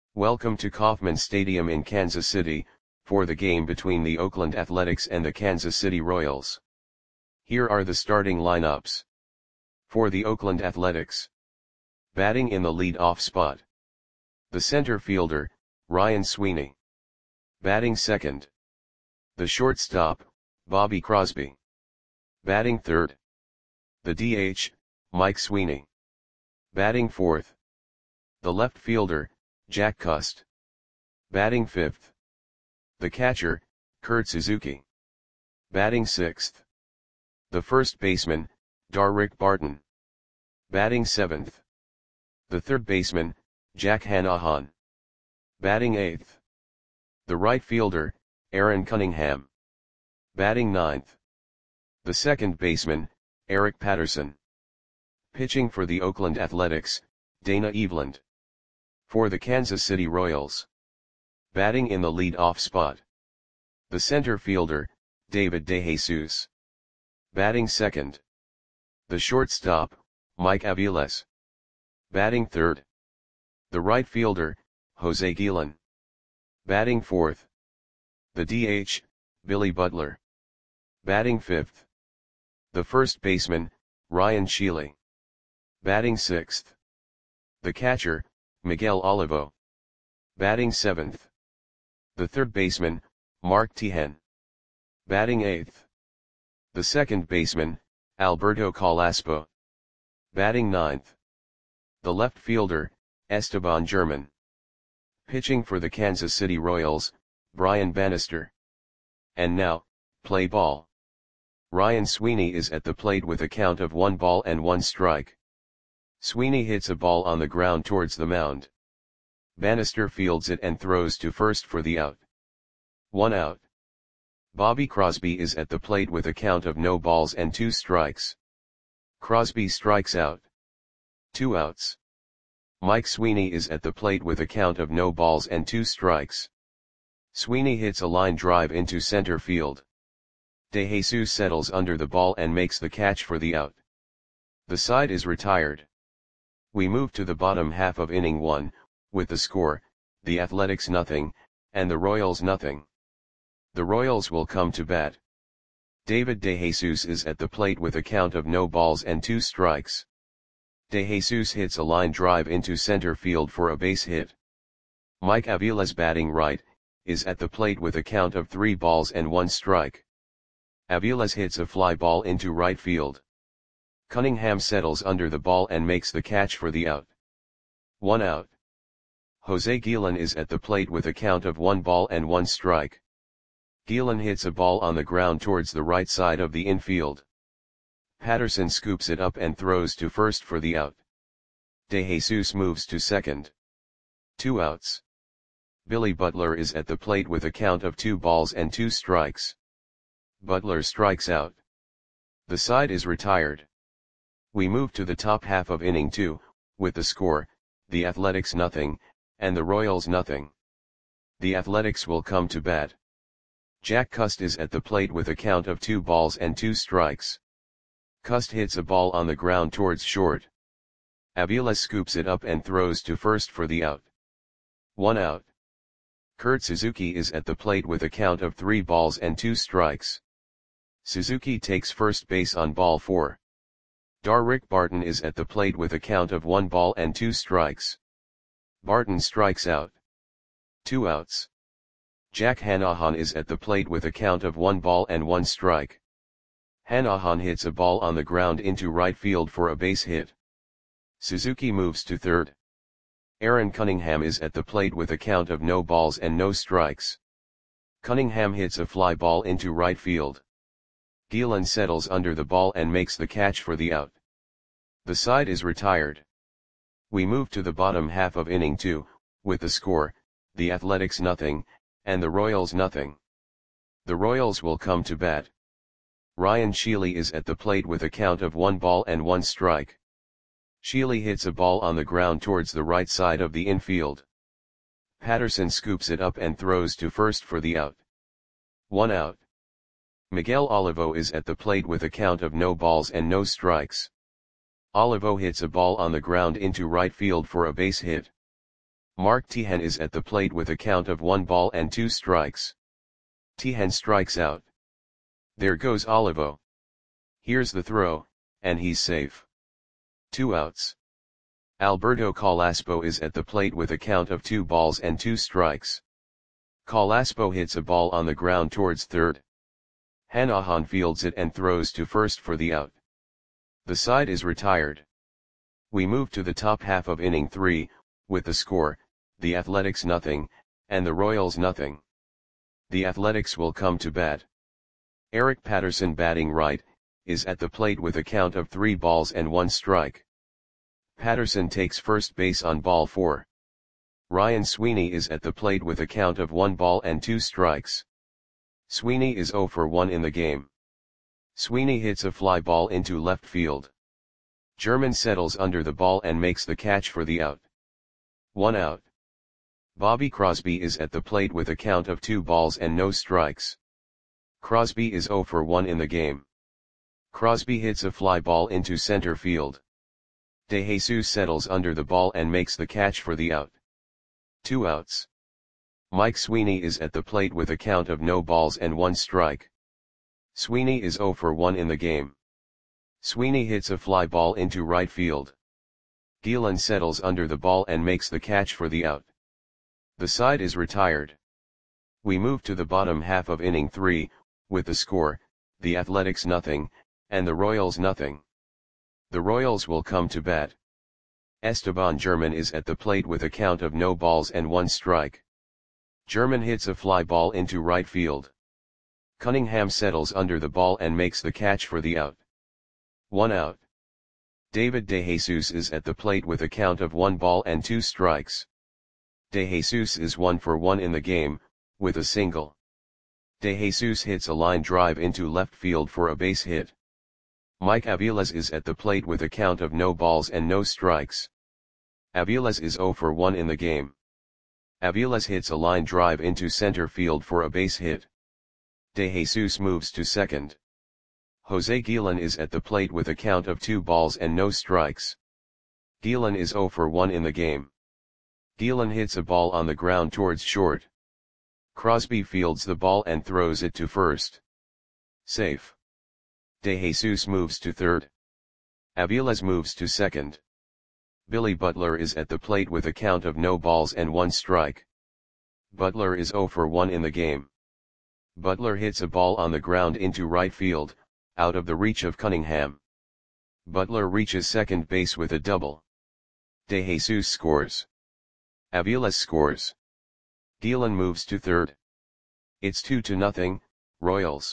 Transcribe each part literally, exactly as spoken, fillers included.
Welcome to Kauffman Stadium in Kansas City, for the game between the Oakland Athletics and the Kansas City Royals. Here are the starting lineups. For the Oakland Athletics. Batting in the lead-off spot. The center fielder, Ryan Sweeney. Batting second. The shortstop, Bobby Crosby. Batting third. The D H, Mike Sweeney. Batting fourth. The left fielder, Jack Cust. Batting fifth. The catcher, Kurt Suzuki. Batting sixth. The first baseman, Darrick Barton. Batting seventh. The third baseman, Jack Hannahan. Batting eighth. The right fielder, Aaron Cunningham. Batting ninth. The second baseman, Eric Patterson. Pitching for the Oakland Athletics, Dana Eveland. For the Kansas City Royals. Batting in the lead-off spot. The center fielder, David DeJesus. Batting second. The shortstop, Mike Aviles. Batting third. The right fielder, Jose Guillen. Batting fourth. The D H, Billy Butler. Batting fifth. The first baseman, Ryan Sheely. Batting sixth. The catcher, Miguel Olivo. Batting seventh. The third baseman, Mark Teahen. Batting eighth. The second baseman, Alberto Calaspo. Batting ninth. The left fielder, Esteban German. Pitching for the Kansas City Royals, Brian Bannister. And now, play ball. Ryan Sweeney is at the plate with a count of one ball and one strike. Sweeney hits a ball on the ground towards the mound. Bannister fields it and throws to first for the out. One out. Bobby Crosby is at the plate with a count of no balls and two strikes. Crosby strikes out. Two outs. Mike Sweeney is at the plate with a count of no balls and two strikes. Sweeney hits a line drive into center field. DeJesus settles under the ball and makes the catch for the out. The side is retired. We move to the bottom half of inning one, with the score, the Athletics nothing, and the Royals nothing. The Royals will come to bat. David DeJesus is at the plate with a count of no balls and two strikes. DeJesus hits a line drive into center field for a base hit. Mike Aviles, batting right, is at the plate with a count of three balls and one strike. Aviles hits a fly ball into right field. Cunningham settles under the ball and makes the catch for the out. One out. Jose Guillen is at the plate with a count of one ball and one strike. Guillen hits a ball on the ground towards the right side of the infield. Patterson scoops it up and throws to first for the out. DeJesus moves to second. Two outs. Billy Butler is at the plate with a count of two balls and two strikes. Butler strikes out. The side is retired. We move to the top half of inning two, with the score, the Athletics nothing, and the Royals nothing. The Athletics will come to bat. Jack Cust is at the plate with a count of two balls and two strikes. Cust hits a ball on the ground towards short. Aviles scoops it up and throws to first for the out. One out. Kurt Suzuki is at the plate with a count of three balls and two strikes. Suzuki takes first base on ball four. Darrick Barton is at the plate with a count of one ball and two strikes. Barton strikes out. Two outs. Jack Hannahan is at the plate with a count of one ball and one strike. Hannahan hits a ball on the ground into right field for a base hit. Suzuki moves to third. Aaron Cunningham is at the plate with a count of no balls and no strikes. Cunningham hits a fly ball into right field. Guillen settles under the ball and makes the catch for the out. The side is retired. We move to the bottom half of inning two, with the score, the Athletics nothing, and the Royals nothing. The Royals will come to bat. Ryan Sheely is at the plate with a count of one ball and one strike. Sheely hits a ball on the ground towards the right side of the infield. Patterson scoops it up and throws to first for the out. One out. Miguel Olivo is at the plate with a count of no balls and no strikes. Olivo hits a ball on the ground into right field for a base hit. Mark Tehan is at the plate with a count of one ball and two strikes. Tehan strikes out. There goes Olivo. Here's the throw, and he's safe. Two outs. Alberto Calaspo is at the plate with a count of two balls and two strikes. Calaspo hits a ball on the ground towards third. Hanahan fields it and throws to first for the out. The side is retired. We move to the top half of inning three, with the score, the Athletics nothing, and the Royals nothing. The Athletics will come to bat. Eric Patterson, batting right, is at the plate with a count of three balls and one strike. Patterson takes first base on ball four. Ryan Sweeney is at the plate with a count of one ball and two strikes. Sweeney is oh for one in the game. Sweeney hits a fly ball into left field. German settles under the ball and makes the catch for the out. One out. Bobby Crosby is at the plate with a count of two balls and no strikes. Crosby is oh for one in the game. Crosby hits a fly ball into center field. De Jesus settles under the ball and makes the catch for the out. Two outs. Mike Sweeney is at the plate with a count of no balls and one strike. Sweeney is oh for one in the game. Sweeney hits a fly ball into right field. Gielan settles under the ball and makes the catch for the out. The side is retired. We move to the bottom half of inning three, with the score, the Athletics nothing, and the Royals nothing. The Royals will come to bat. Esteban German is at the plate with a count of no balls and one strike. German hits a fly ball into right field. Cunningham settles under the ball and makes the catch for the out. One out. David De Jesus is at the plate with a count of one ball and two strikes. De Jesus is one for one in the game, with a single. De Jesus hits a line drive into left field for a base hit. Mike Aviles is at the plate with a count of no balls and no strikes. Aviles is oh for one in the game. Aviles hits a line drive into center field for a base hit. De Jesus moves to second. Jose Gielan is at the plate with a count of two balls and no strikes. Gielan is oh for one in the game. Gielan hits a ball on the ground towards short. Crosby fields the ball and throws it to first. Safe. De Jesus moves to third. Aviles moves to second. Billy Butler is at the plate with a count of no balls and one strike. Butler is oh for one in the game. Butler hits a ball on the ground into right field, out of the reach of Cunningham. Butler reaches second base with a double. De Jesus scores. Aviles scores. Gielan moves to third. It's two to nothing, Royals.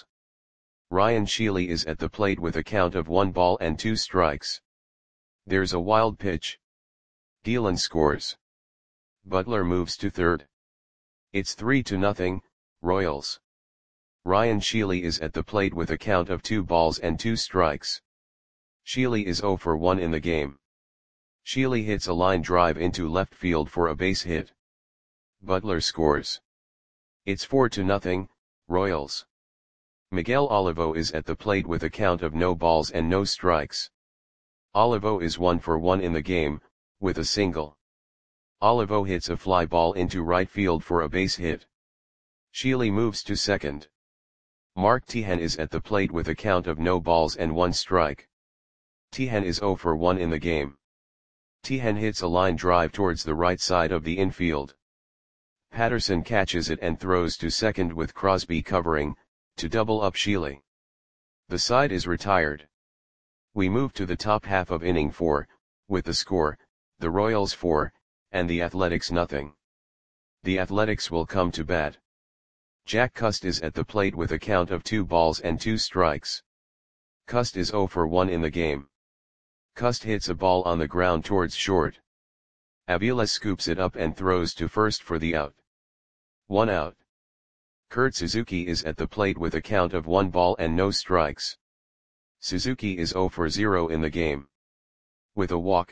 Ryan Sheely is at the plate with a count of one ball and two strikes. There's a wild pitch. Gielan scores. Butler moves to third. It's three to nothing, Royals. Ryan Sheely is at the plate with a count of two balls and two strikes. Sheely is oh for one in the game. Sheely hits a line drive into left field for a base hit. Butler scores. It's four to nothing, Royals. Miguel Olivo is at the plate with a count of no balls and no strikes. Olivo is one for one in the game, with a single. Olivo hits a fly ball into right field for a base hit. Sheely moves to second. Mark Tehan is at the plate with a count of no balls and one strike. Tehan is oh for one in the game. Tehan hits a line drive towards the right side of the infield. Patterson catches it and throws to second with Crosby covering, to double up Sheely. The side is retired. We move to the top half of inning four, with the score, the Royals four, and the Athletics nothing. The Athletics will come to bat. Jack Cust is at the plate with a count of two balls and two strikes. Cust is oh for one in the game. Cust hits a ball on the ground towards short. Aviles scoops it up and throws to first for the out. One out. Kurt Suzuki is at the plate with a count of one ball and no strikes. Suzuki is oh for zero in the game. With a walk,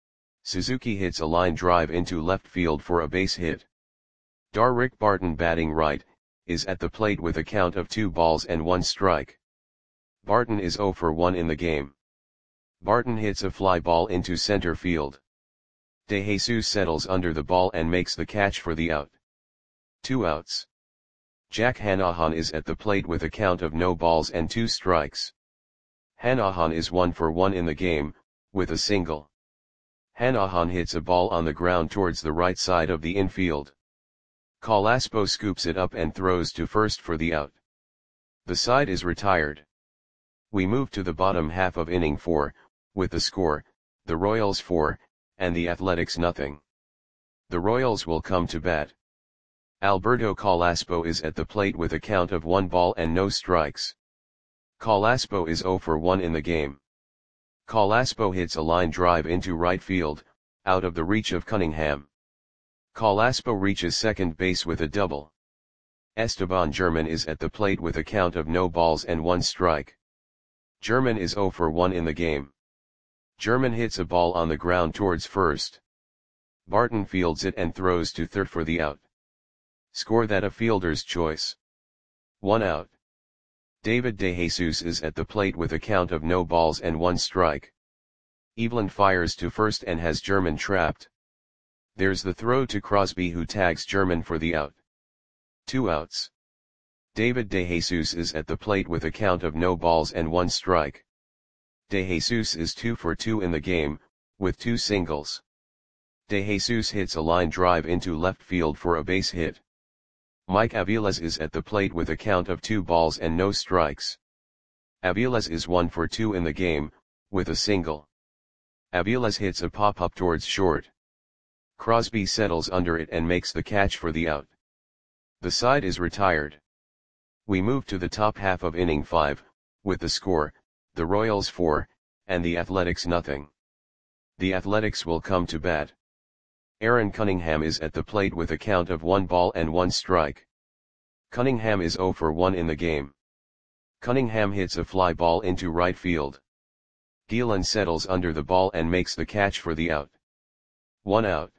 Suzuki hits a line drive into left field for a base hit. Darrick Barton, batting right, is at the plate with a count of two balls and one strike. Barton is oh for one in the game. Barton hits a fly ball into center field. De Jesus settles under the ball and makes the catch for the out. Two outs. Jack Hanahan is at the plate with a count of no balls and two strikes. Hanahan is one for one in the game, with a single. Hanahan hits a ball on the ground towards the right side of the infield. Calaspo scoops it up and throws to first for the out. The side is retired. We move to the bottom half of inning four, with the score, the Royals four, and the Athletics nothing. The Royals will come to bat. Alberto Calaspo is at the plate with a count of one ball and no strikes. Calaspo is zero for one in the game. Calaspo hits a line drive into right field, out of the reach of Cunningham. Calaspo reaches second base with a double. Esteban German is at the plate with a count of no balls and one strike. German is zero for one in the game. German hits a ball on the ground towards first. Barton fields it and throws to third for the out. Score that a fielder's choice. One out. David De Jesus is at the plate with a count of no balls and one strike. Evelyn fires to first and has German trapped. There's the throw to Crosby, who tags German for the out. Two outs. David De Jesus is at the plate with a count of no balls and one strike. De Jesus is two for two in the game, with two singles. De Jesus hits a line drive into left field for a base hit. Mike Aviles is at the plate with a count of two balls and no strikes. Aviles is one for two in the game, with a single. Aviles hits a pop-up towards short. Crosby settles under it and makes the catch for the out. The side is retired. We move to the top half of inning five, with the score, the Royals four, and the Athletics nothing. The Athletics will come to bat. Aaron Cunningham is at the plate with a count of one ball and one strike. Cunningham is zero for one in the game. Cunningham hits a fly ball into right field. Gielan settles under the ball and makes the catch for the out. One out.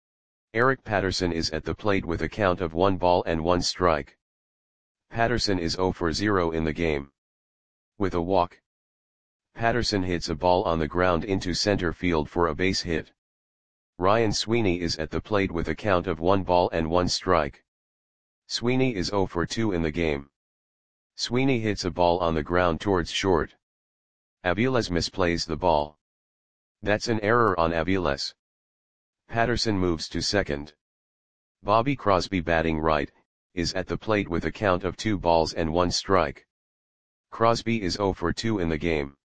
Eric Patterson is at the plate with a count of one ball and one strike. Patterson is zero for zero in the game. With a walk. Patterson hits a ball on the ground into center field for a base hit. Ryan Sweeney is at the plate with a count of one ball and one strike. Sweeney is zero for two in the game. Sweeney hits a ball on the ground towards short. Aviles misplays the ball. That's an error on Aviles. Patterson moves to second. Bobby Crosby, batting right, is at the plate with a count of two balls and one strike. Crosby is zero for two in the game.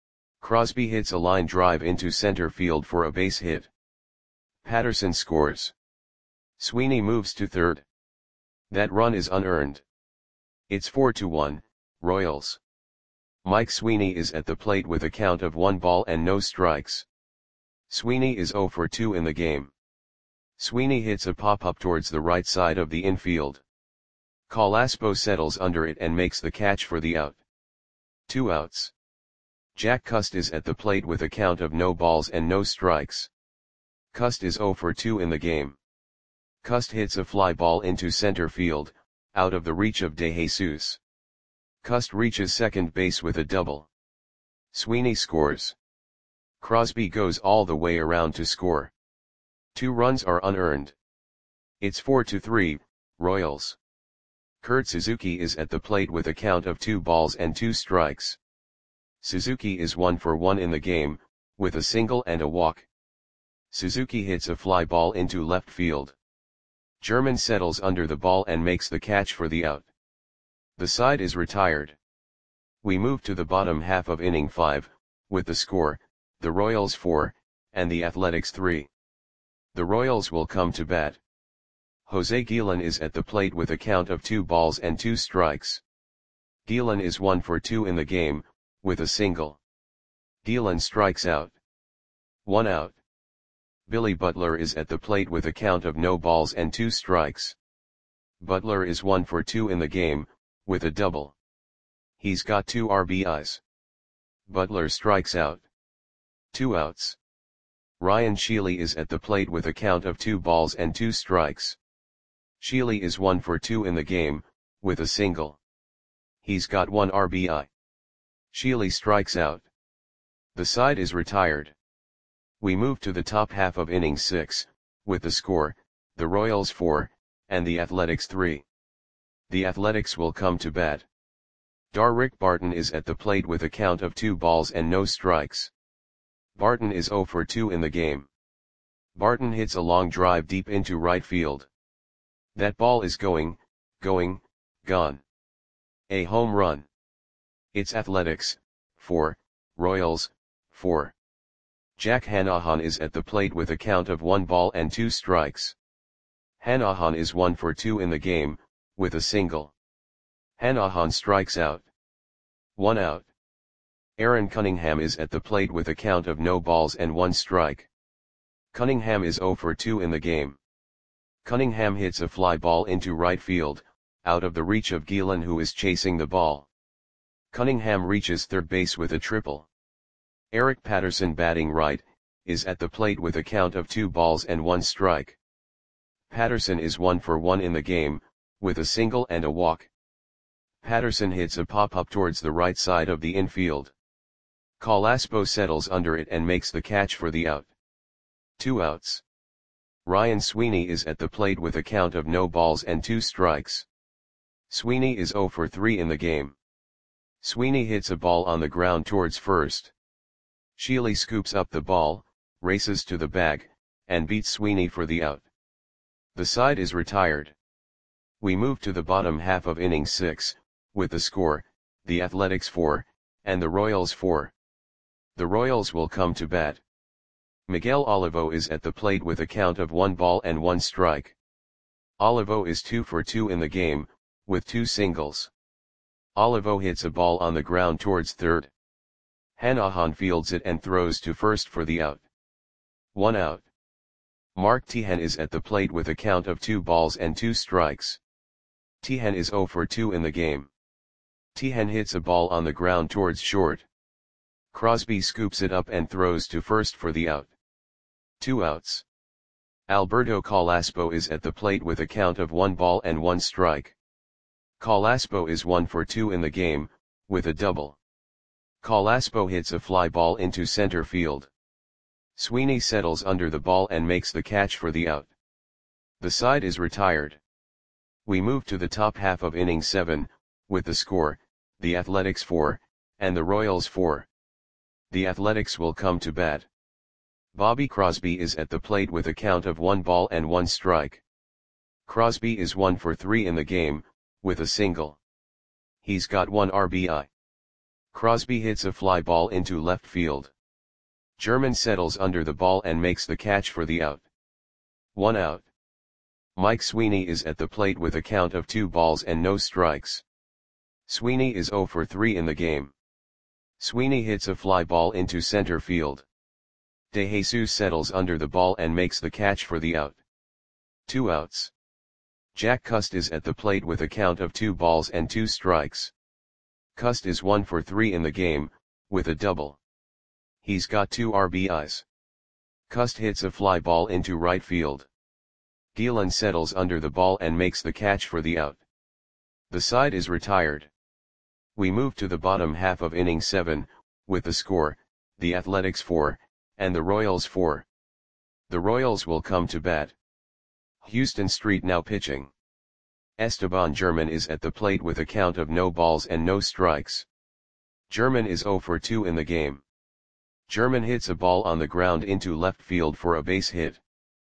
Crosby hits a line drive into center field for a base hit. Patterson scores. Sweeney moves to third. That run is unearned. It's four to one, Royals. Mike Sweeney is at the plate with a count of one ball and no strikes. Sweeney is zero for two in the game. Sweeney hits a pop-up towards the right side of the infield. Calaspo settles under it and makes the catch for the out. Two outs. Jack Cust is at the plate with a count of no balls and no strikes. Cust is zero for two in the game. Cust hits a fly ball into center field, out of the reach of De Jesus. Cust reaches second base with a double. Sweeney scores. Crosby goes all the way around to score. Two runs are unearned. It's four to three, Royals. Kurt Suzuki is at the plate with a count of two balls and two strikes. Suzuki is one for one in the game, with a single and a walk. Suzuki hits a fly ball into left field. German settles under the ball and makes the catch for the out. The side is retired. We move to the bottom half of inning five, with the score, the Royals four, and the Athletics three. The Royals will come to bat. Jose Gielan is at the plate with a count of two balls and two strikes. Gielan is one for two in the game, with a single. Gielan strikes out. One out. Billy Butler is at the plate with a count of no balls and two strikes. Butler is one for two in the game, with a double. He's got two R B Is. Butler strikes out. Two outs. Ryan Sheely is at the plate with a count of two balls and two strikes. Sheely is one for two in the game, with a single. He's got one R B I. Sheely strikes out. The side is retired. We move to the top half of inning six, with the score, the Royals four, and the Athletics three. The Athletics will come to bat. Darrick Barton is at the plate with a count of two balls and no strikes. Barton is oh for two in the game. Barton hits a long drive deep into right field. That ball is going, going, gone. A home run. It's Athletics, four, Royals, four. Jack Hanahan is at the plate with a count of one ball and two strikes. Hanahan is one for two in the game, with a single. Hanahan strikes out. One out. Aaron Cunningham is at the plate with a count of no balls and one strike. Cunningham is oh for two in the game. Cunningham hits a fly ball into right field, out of the reach of Gielan, who is chasing the ball. Cunningham reaches third base with a triple. Eric Patterson, batting right, is at the plate with a count of two balls and one strike. Patterson is one for one in the game, with a single and a walk. Patterson hits a pop-up towards the right side of the infield. Colaspo settles under it and makes the catch for the out. Two outs. Ryan Sweeney is at the plate with a count of no balls and two strikes. Sweeney is oh for three in the game. Sweeney hits a ball on the ground towards first. Sheely scoops up the ball, races to the bag, and beats Sweeney for the out. The side is retired. We move to the bottom half of inning six, with the score, the Athletics four, and the Royals four. The Royals will come to bat. Miguel Olivo is at the plate with a count of one ball and one strike. Olivo is two for two in the game, with two singles. Olivo hits a ball on the ground towards third. Hanahan fields it and throws to first for the out. One out. Mark Teahen is at the plate with a count of two balls and two strikes. Teahen is oh for two in the game. Teahen hits a ball on the ground towards short. Crosby scoops it up and throws to first for the out. Two outs. Alberto Colaspo is at the plate with a count of one ball and one strike. Colaspo is one for two in the game, with a double. Colaspo hits a fly ball into center field. Sweeney settles under the ball and makes the catch for the out. The side is retired. We move to the top half of inning seven, with the score, the Athletics four, and the Royals four. The Athletics will come to bat. Bobby Crosby is at the plate with a count of one ball and one strike. Crosby is one for three in the game, with a single. He's got one R B I. Crosby hits a fly ball into left field. German settles under the ball and makes the catch for the out. One out. Mike Sweeney is at the plate with a count of two balls and no strikes. Sweeney is oh for three in the game. Sweeney hits a fly ball into center field. De Jesus settles under the ball and makes the catch for the out. Two outs. Jack Cust is at the plate with a count of two balls and two strikes. Cust is one for three in the game, with a double. He's got two R B Is. Cust hits a fly ball into right field. Gielan settles under the ball and makes the catch for the out. The side is retired. We move to the bottom half of inning seven, with the score, the Athletics four, and the Royals four. The Royals will come to bat. Houston Street now pitching. Esteban German is at the plate with a count of no balls and no strikes. German is oh for two in the game. German hits a ball on the ground into left field for a base hit.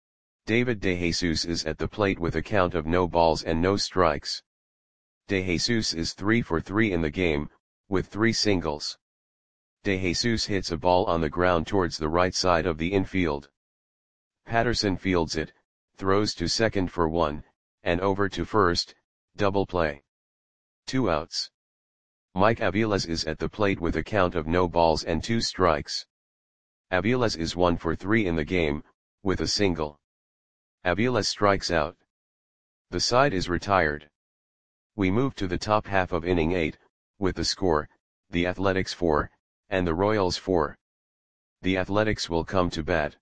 David De Jesus is at the plate with a count of no balls and no strikes. De Jesus is three for three in the game, with three singles. De Jesus hits a ball on the ground towards the right side of the infield. Patterson fields it, throws to second for one, and over to first, double play. Two outs. Mike Aviles is at the plate with a count of no balls and two strikes. Aviles is one for three in the game, with a single. Aviles strikes out. The side is retired. We move to the top half of inning eight, with the score, the Athletics four, and the Royals four. The Athletics will come to bat.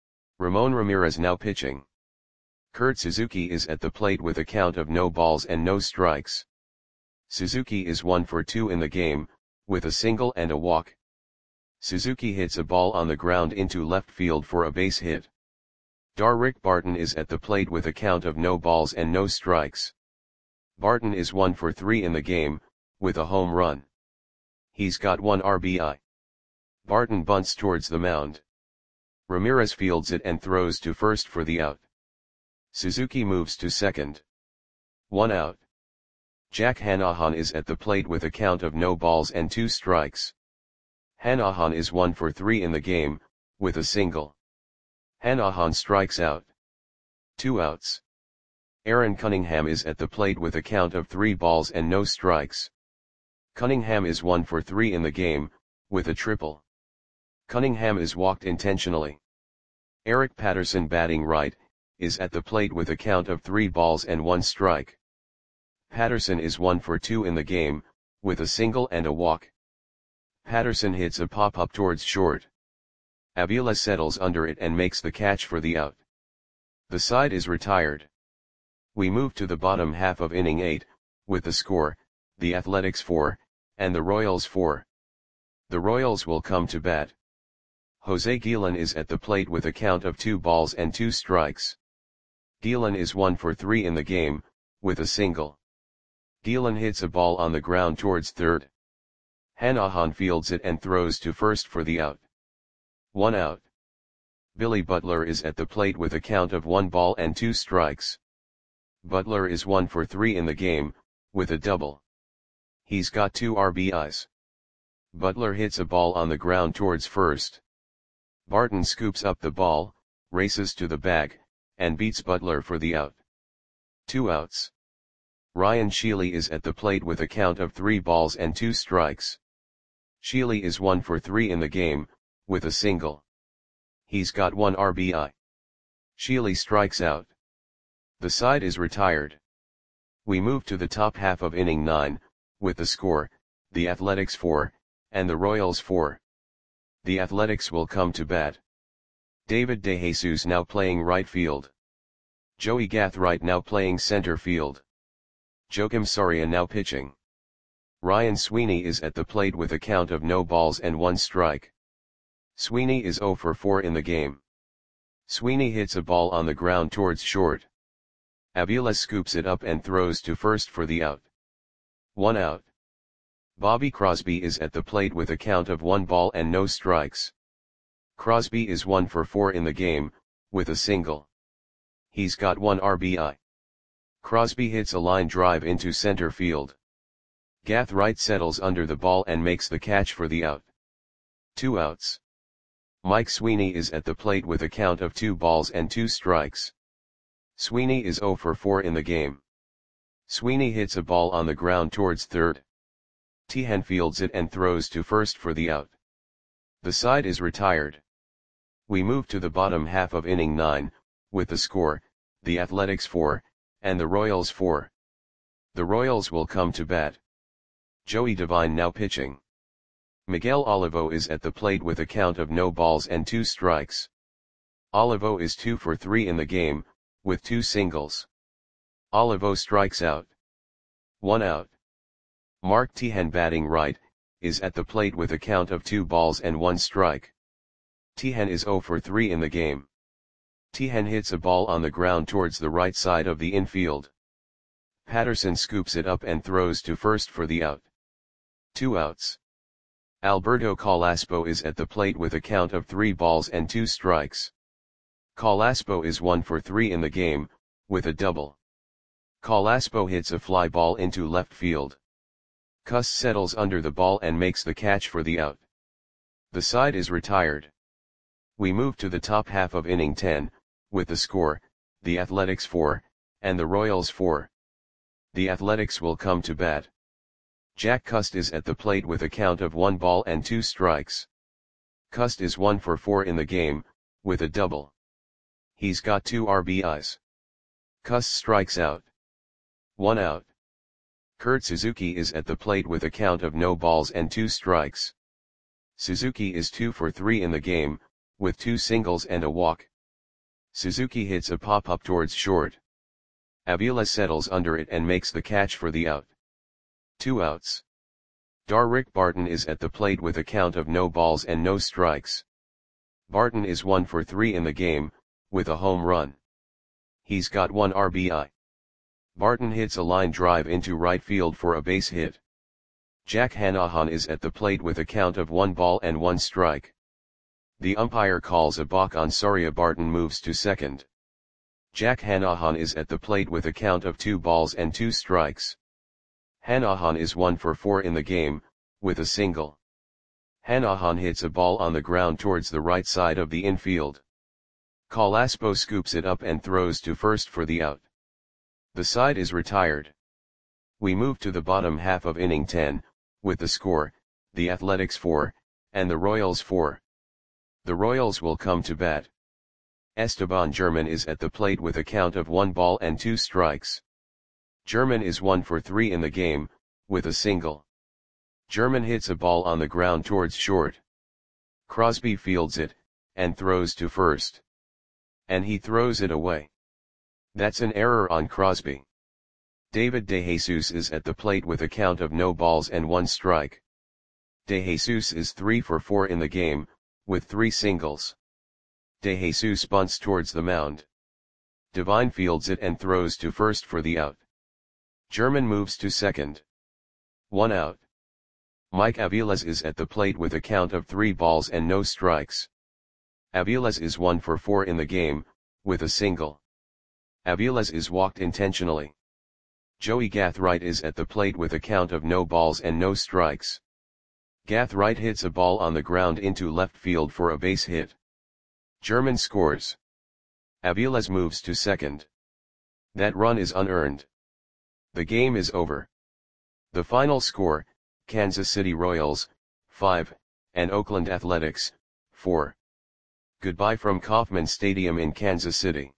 Ramon Ramirez now pitching. Kurt Suzuki is at the plate with a count of no balls and no strikes. Suzuki is one for two in the game, with a single and a walk. Suzuki hits a ball on the ground into left field for a base hit. Darrick Barton is at the plate with a count of no balls and no strikes. Barton is one for three in the game, with a home run. He's got one R B I. Barton bunts towards the mound. Ramirez fields it and throws to first for the out. Suzuki moves to second. One out. Jack Hanahan is at the plate with a count of no balls and two strikes. Hanahan is one for three in the game, with a single. Hanahan strikes out. Two outs. Aaron Cunningham is at the plate with a count of three balls and no strikes. Cunningham is one for three in the game, with a triple. Cunningham is walked intentionally. Eric Patterson, batting right, is at the plate with a count of three balls and one strike. Patterson is one for two in the game, with a single and a walk. Patterson hits a pop-up towards short. Avila settles under it and makes the catch for the out. The side is retired. We move to the bottom half of inning eight, with the score, the Athletics four, and the Royals four. The Royals will come to bat. Jose Guillen is at the plate with a count of two balls and two strikes. Guillen is one for three in the game, with a single. Guillen hits a ball on the ground towards third. Hanahan fields it and throws to first for the out. One out. Billy Butler is at the plate with a count of one ball and two strikes. Butler is one for three in the game, with a double. He's got two R B Is. Butler hits a ball on the ground towards first. Barton scoops up the ball, races to the bag, and beats Butler for the out. Two outs. Ryan Sheely is at the plate with a count of three balls and two strikes. Sheely is one for three in the game, with a single. He's got one R B I. Sheely strikes out. The side is retired. We move to the top half of inning nine, with the score, the Athletics four, and the Royals four. The Athletics will come to bat. David DeJesus now playing right field. Joey Gathright now playing center field. Joakim Soria now pitching. Ryan Sweeney is at the plate with a count of no balls and one strike. Sweeney is zero for four in the game. Sweeney hits a ball on the ground towards short. Avila scoops it up and throws to first for the out. One out. Bobby Crosby is at the plate with a count of one ball and no strikes. Crosby is one for four in the game, with a single. He's got one R B I. Crosby hits a line drive into center field. Gathright settles under the ball and makes the catch for the out. Two outs. Mike Sweeney is at the plate with a count of two balls and two strikes. Sweeney is zero for four in the game. Sweeney hits a ball on the ground towards third. Tehan fields it and throws to first for the out. The side is retired. We move to the bottom half of inning nine, with the score, the Athletics four, and the Royals four. The Royals will come to bat. Joey Devine now pitching. Miguel Olivo is at the plate with a count of no balls and two strikes. Olivo is two for three in the game, with two singles. Olivo strikes out. One out. Mark Tehan, batting right, is at the plate with a count of two balls and one strike. Tehan is zero for three in the game. Tehan hits a ball on the ground towards the right side of the infield. Patterson scoops it up and throws to first for the out. Two outs. Alberto Calaspo is at the plate with a count of three balls and two strikes. Calaspo is one for three in the game, with a double. Calaspo hits a fly ball into left field. Cuss settles under the ball and makes the catch for the out. The side is retired. We move to the top half of inning ten, with the score, the Athletics four, and the Royals four. The Athletics will come to bat. Jack Cust is at the plate with a count of one ball and two strikes. Cust is one for four in the game, with a double. He's got two R B Is. Cust strikes out. One out. Kurt Suzuki is at the plate with a count of no balls and two strikes. Suzuki is two for three in the game, with two singles and a walk. Suzuki hits a pop-up towards short. Avila settles under it and makes the catch for the out. Two outs. Darrick Barton is at the plate with a count of no balls and no strikes. Barton is one for three in the game, with a home run. He's got one R B I. Barton hits a line drive into right field for a base hit. Jack Hanahan is at the plate with a count of one ball and one strike. The umpire calls a balk on Soria. Barton moves to second. Jack Hanahan is at the plate with a count of two balls and two strikes. Hanahan is one for four in the game, with a single. Hanahan hits a ball on the ground towards the right side of the infield. Calaspo scoops it up and throws to first for the out. The side is retired. We move to the bottom half of inning ten, with the score, the Athletics four, and the Royals four. The Royals will come to bat. Esteban German is at the plate with a count of one ball and two strikes. German is one for three in the game, with a single. German hits a ball on the ground towards short. Crosby fields it, and throws to first. And he throws it away. That's an error on Crosby. David DeJesus is at the plate with a count of no balls and one strike. DeJesus is three for four in the game, with three singles. DeJesus bunts towards the mound. Devine fields it and throws to first for the out. German moves to second. One out. Mike Aviles is at the plate with a count of three balls and no strikes. Aviles is one for four in the game, with a single. Aviles is walked intentionally. Joey Gathright is at the plate with a count of no balls and no strikes. Gathright hits a ball on the ground into left field for a base hit. German scores. Aviles moves to second. That run is unearned. The game is over. The final score, Kansas City Royals, five, and Oakland Athletics, four. Goodbye from Kauffman Stadium in Kansas City.